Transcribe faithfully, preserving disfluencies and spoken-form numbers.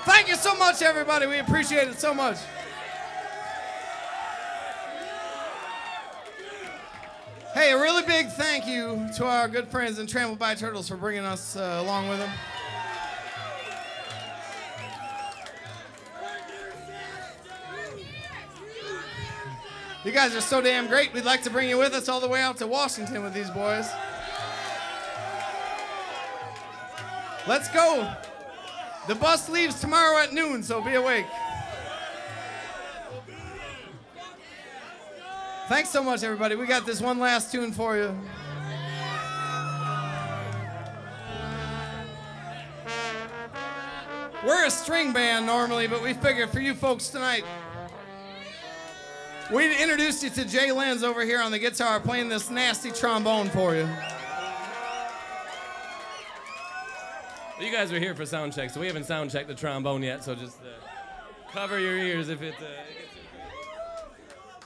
Thank you so much, everybody. We appreciate it so much. Hey, a really big thank you to our good friends in Trampled by Turtles for bringing us uh, along with them. You guys are so damn great. We'd like to bring you with us all the way out to Washington with these boys. Let's go. The bus leaves tomorrow at noon, so be awake. Thanks so much, everybody. We got this one last tune for you. We're a string band normally, but we figured for you folks tonight, we'd introduce you to Jay Lenz over here on the guitar playing this nasty trombone for you. Well, you guys are here for sound check, so we haven't sound checked the trombone yet, so just uh, cover your ears if it uh, gets